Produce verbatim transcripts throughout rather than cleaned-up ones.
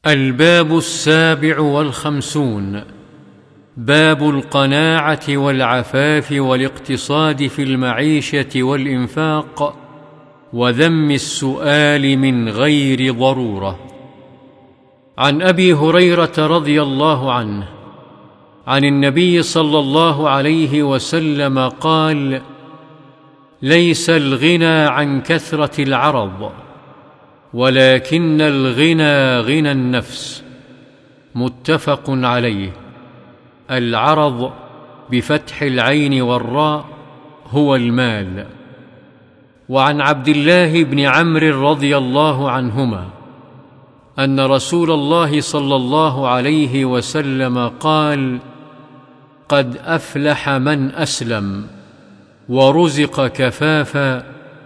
الباب السابع والخمسون. باب القناعة والعفاف والاقتصاد في المعيشة والإنفاق وذم السؤال من غير ضرورة. عن أبي هريرة رضي الله عنه عن النبي صلى الله عليه وسلم قال: ليس الغنى عن كثرة العرض ولكن الغنى غنى النفس. متفق عليه. العرض بفتح العين والراء هو المال. وعن عبد الله بن عمرو رضي الله عنهما أن رسول الله صلى الله عليه وسلم قال: قد أفلح من أسلم ورزق كفافا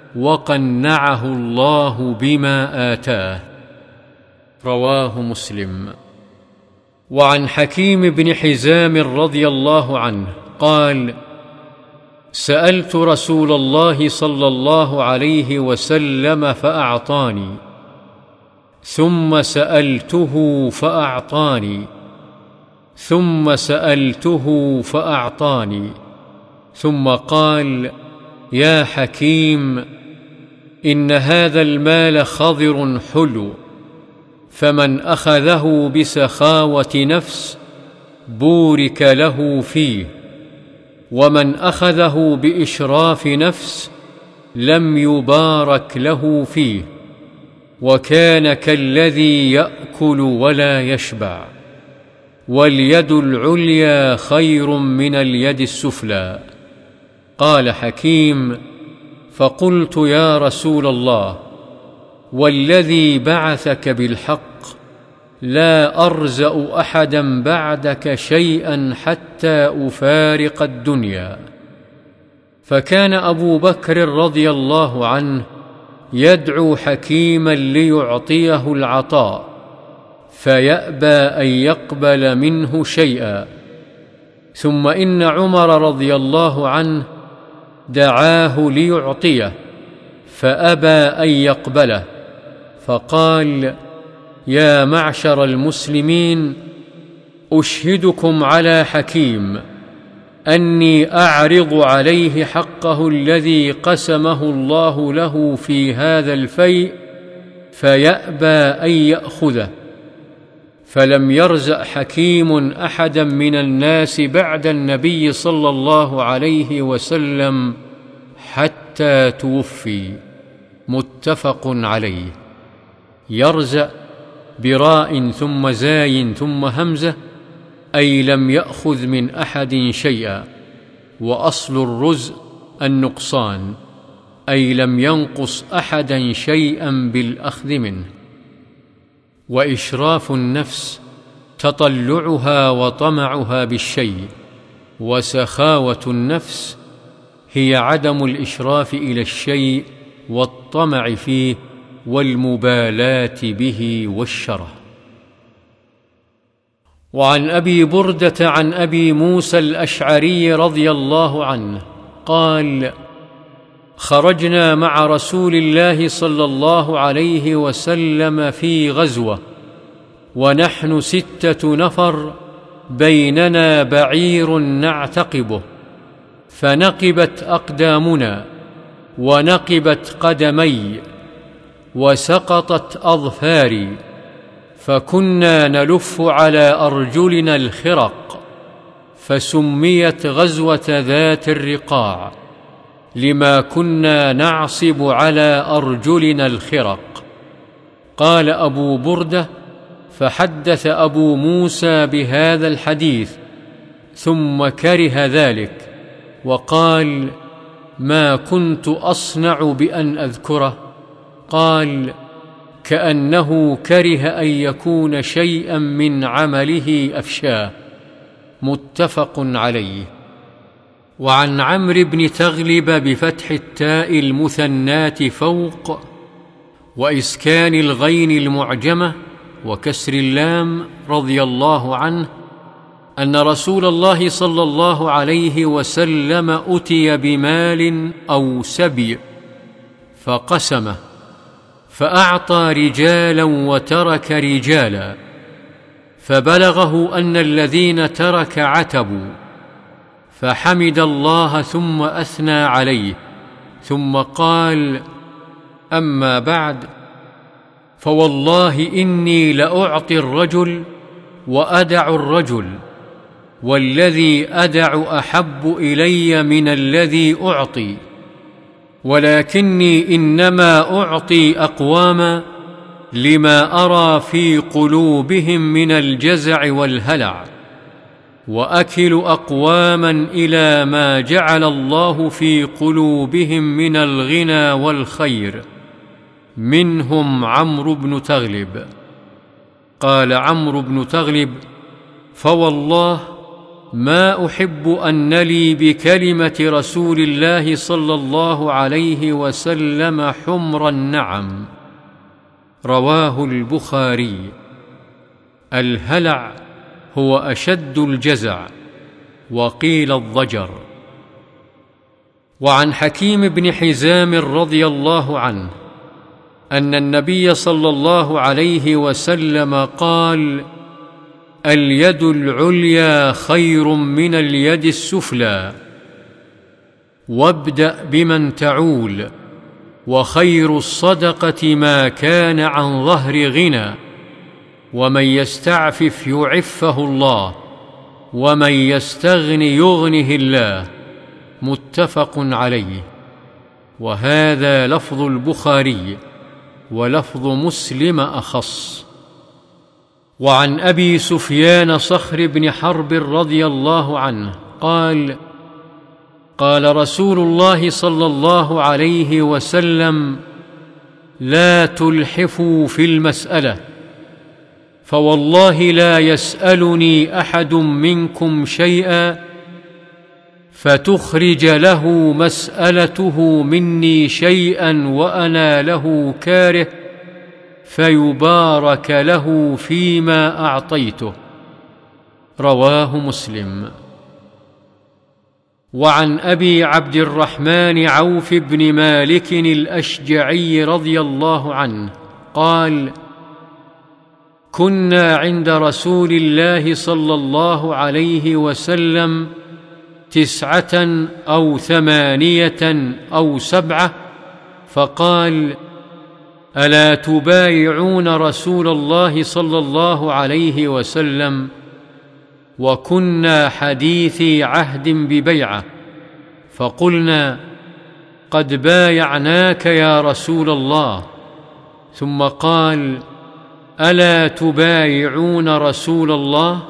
وقنعه الله بما آتاه. رواه مسلم. وعن حكيم بن حزام رضي الله عنه قال: سألت رسول الله صلى الله عليه وسلم فأعطاني، ثم سألته فأعطاني، ثم سألته فأعطاني، ثم قال: يا حكيم، إن هذا المال خضر حلو، فمن أخذه بسخاوة نفس بورك له فيه، ومن أخذه بإشراف نفس لم يبارك له فيه، وكان كالذي يأكل ولا يشبع. واليد العليا خير من اليد السفلى. قال حكيم: فقلت يا رسول الله، والذي بعثك بالحق لا أرزأ أحدا بعدك شيئا حتى أفارق الدنيا. فكان أبو بكر رضي الله عنه يدعو حكيما ليعطيه العطاء، فيأبى أن يقبل منه شيئا. ثم إن عمر رضي الله عنه دعاه ليعطيه، فأبى أن يقبله، فقال: يا معشر المسلمين، أشهدكم على حكيم أني أعرض عليه حقه الذي قسمه الله له في هذا الفيء، فيأبى أن يأخذه. فلم يرزق حكيم أحدا من الناس بعد النبي صلى الله عليه وسلم حتى توفي. متفق عليه. يرزق براء ثم زاي ثم همزة، أي لم يأخذ من أحد شيئا، وأصل الرزق النقصان، أي لم ينقص أحدا شيئا بالأخذ منه. وإشراف النفس تطلعها وطمعها بالشيء، وسخاوة النفس هي عدم الإشراف إلى الشيء والطمع فيه والمبالاة به والشره. وعن أبي بردة عن أبي موسى الأشعري رضي الله عنه قال: خرجنا مع رسول الله صلى الله عليه وسلم في غزوة، ونحن ستة نفر، بيننا بعير نعتقبه، فنقبت أقدامنا ونقبت قدمي وسقطت أظفاري، فكنا نلف على أرجلنا الخرق، فسميت غزوة ذات الرقاع لما كنا نعصب على أرجلنا الخرق. قال أبو بردة: فحدث أبو موسى بهذا الحديث ثم كره ذلك، وقال: ما كنت أصنع بأن أذكره. قال: كأنه كره أن يكون شيئا من عمله أفشاه. متفق عليه. وعن عمرو بن تغلب بفتح التاء المثنات فوق وإسكان الغين المعجمة وكسر اللام رضي الله عنه أن رسول الله صلى الله عليه وسلم أتي بمال أو سبي فقسمه، فأعطى رجالا وترك رجالا، فبلغه أن الذين ترك عتبوا، فحمد الله ثم أثنى عليه، ثم قال: أما بعد، فوالله إني لأعطي الرجل وأدع الرجل، والذي أدع أحب إلي من الذي أعطي، ولكني إنما أعطي أقواما لما أرى في قلوبهم من الجزع والهلع، وأكل أقواما إلى ما جعل الله في قلوبهم من الغنى والخير، منهم عمرو بن تغلب. قال عمرو بن تغلب: فوالله ما أحب أن لي بكلمة رسول الله صلى الله عليه وسلم حمر النعم. رواه البخاري. الهلع هو أشد الجزع، وقيل الضجر. وعن حكيم بن حزام رضي الله عنه أن النبي صلى الله عليه وسلم قال: اليد العليا خير من اليد السفلى، وابدأ بمن تعول، وخير الصدقة ما كان عن ظهر غنى، ومن يستعفف يعفه الله، ومن يستغن يغنه الله. متفق عليه. وهذا لفظ البخاري، ولفظ مسلم أخص. وعن أبي سفيان صخر بن حرب رضي الله عنه قال: قال رسول الله صلى الله عليه وسلم: لا تلحفوا في المسألة، فوالله لا يسألني أحد منكم شيئا فتخرج له مسألته مني شيئا وأنا له كاره، فيبارك له فيما أعطيته. رواه مسلم. وعن أبي عبد الرحمن عوف بن مالك الأشجعي رضي الله عنه قال: كنا عند رسول الله صلى الله عليه وسلم تسعة أو ثمانية أو سبعة، فقال: ألا تبايعون رسول الله صلى الله عليه وسلم؟ وكنا حديثي عهد ببيعة، فقلنا: قد بايعناك يا رسول الله. ثم قال: ألا تبايعون رسول الله؟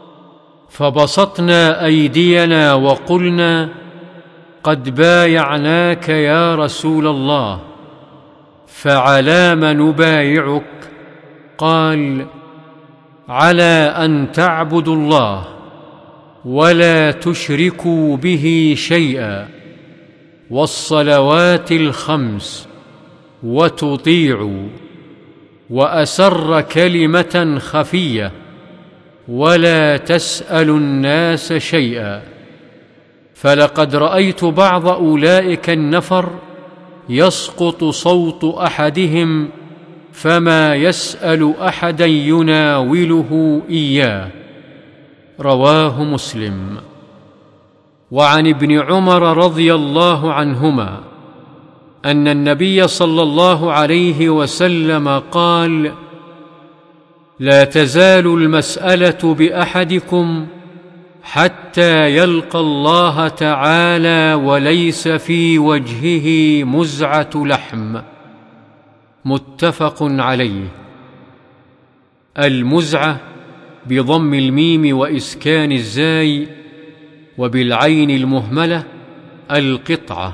فبسطنا أيدينا وقلنا: قد بايعناك يا رسول الله، فعلام نبايعك؟ قال: على أن تعبدوا الله ولا تشركوا به شيئا، والصلوات الخمس، وتطيعوا، وأسر كلمة خفية، ولا تسألوا الناس شيئا. فلقد رأيت بعض أولئك النفر يسقط صوت أحدهم فما يسأل أحدا يناوله إياه. رواه مسلم. وعن ابن عمر رضي الله عنهما أن النبي صلى الله عليه وسلم قال: لا تزال المسألة بأحدكم حتى يلقى الله تعالى وليس في وجهه مزعة لحم. متفق عليه. المزعة بضم الميم وإسكان الزاي، وبالعين المهملة القطعة.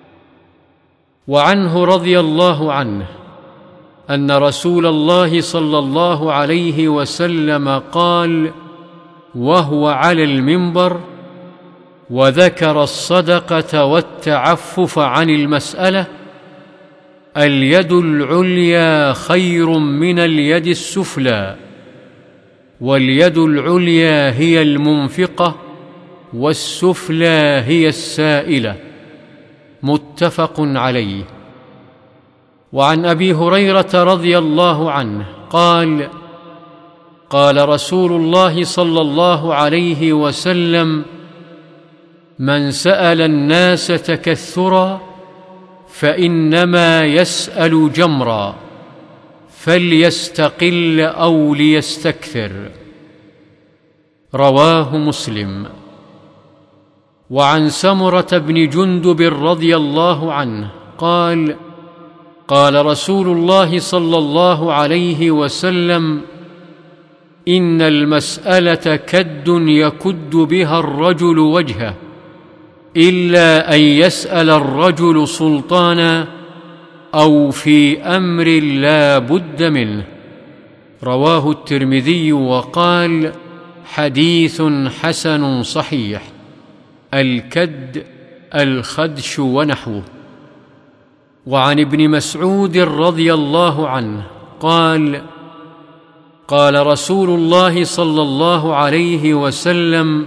وعنه رضي الله عنه أن رسول الله صلى الله عليه وسلم قال وهو على المنبر وذكر الصدقة والتعفف عن المسألة: اليد العليا خير من اليد السفلى، واليد العليا هي المنفقة، والسفلى هي السائلة. متفق عليه. وعن أبي هريرة رضي الله عنه قال: قال رسول الله صلى الله عليه وسلم: من سأل الناس تكثرا فإنما يسأل جمرا، فليستقل أو ليستكثر. رواه مسلم. وعن سمرة بن جندب رضي الله عنه قال: قال رسول الله صلى الله عليه وسلم: إن المسألة كد يكد بها الرجل وجهه، إلا أن يسأل الرجل سلطانا أو في أمر لا بد منه. رواه الترمذي وقال: حديث حسن صحيح. الكد الخدش ونحوه. وعن ابن مسعود رضي الله عنه قال: قال رسول الله صلى الله عليه وسلم: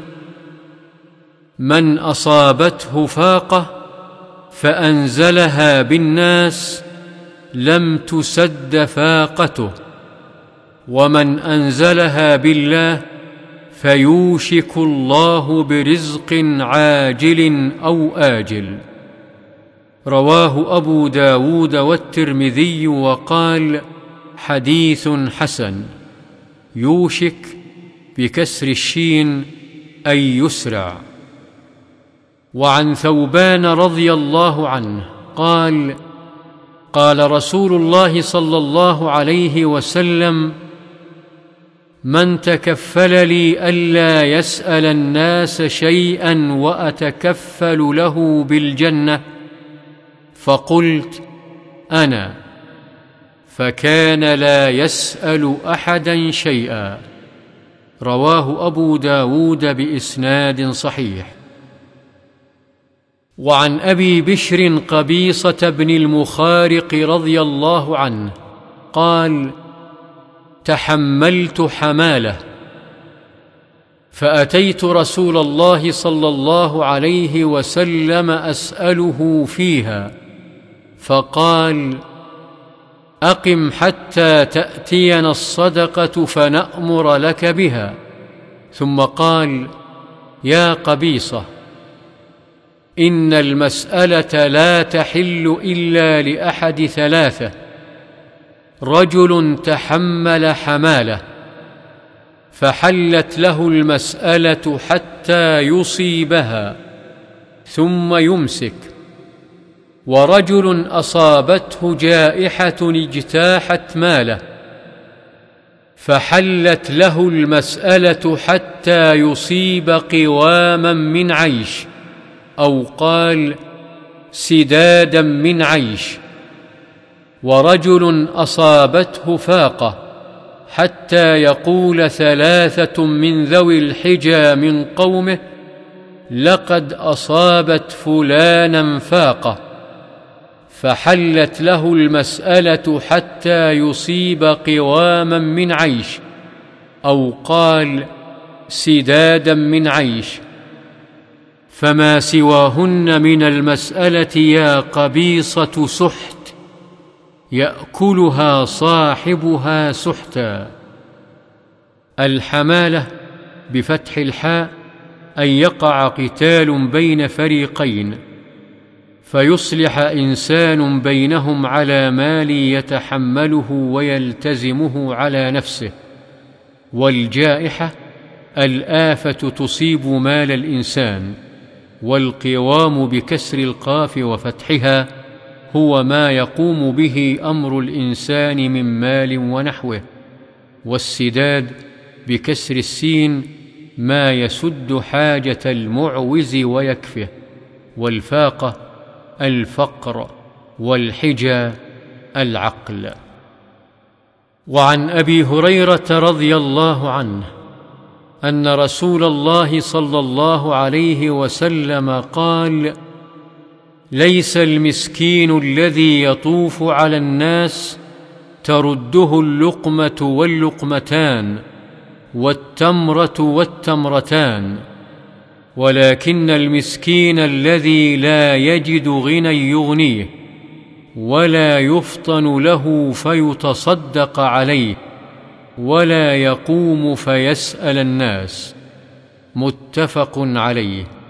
من أصابته فاقة فأنزلها بالناس لم تسد فاقته، ومن أنزلها بالله فيوشك الله برزق عاجل أو آجل. رواه أبو داود والترمذي وقال: حديث حسن. يوشك بكسر الشين أي يسرع. وعن ثوبان رضي الله عنه قال: قال رسول الله صلى الله عليه وسلم: من تكفل لي ألا يسأل الناس شيئا وأتكفل له بالجنة، فقلت: أنا. فكان لا يسأل أحدا شيئا. رواه أبو داود بإسناد صحيح. وعن أبي بشر قبيصة بن المخارق رضي الله عنه قال: تحملت حمالة فأتيت رسول الله صلى الله عليه وسلم أسأله فيها، فقال: أقم حتى تأتينا الصدقة فنأمر لك بها. ثم قال: يا قبيصة، إن المسألة لا تحل إلا لأحد ثلاثة: رجل تحمل حمالة فحلت له المسألة حتى يصيبها ثم يمسك، ورجل أصابته جائحة اجتاحت ماله فحلت له المسألة حتى يصيب قواما من عيش، أو قال سدادا من عيش، ورجل أصابته فاقة حتى يقول ثلاثة من ذوي الحجى من قومه: لقد أصابت فلانا فاقة، فحلت له المسألة حتى يصيب قواما من عيش، أو قال سدادا من عيش. فما سواهن من المسألة يا قبيصة سحت، يأكلها صاحبها سحتا. الحمالة بفتح الحاء أن يقع قتال بين فريقين فيصلح إنسان بينهم على مال يتحمله ويلتزمه على نفسه. والجائحة الآفة تصيب مال الإنسان. والقوام بكسر القاف وفتحها هو ما يقوم به أمر الإنسان من مال ونحوه. والسداد بكسر السين ما يسد حاجة المعوز ويكفه. والفاقة الفقر، والحجى العقل. وعن أبي هريرة رضي الله عنه أن رسول الله صلى الله عليه وسلم قال: ليس المسكين الذي يطوف على الناس ترده اللقمة واللقمتان والتمرة والتمرتان، ولكن المسكين الذي لا يجد غنى يغنيه ولا يفطن له فيتصدق عليه ولا يقوم فيسأل الناس. متفق عليه.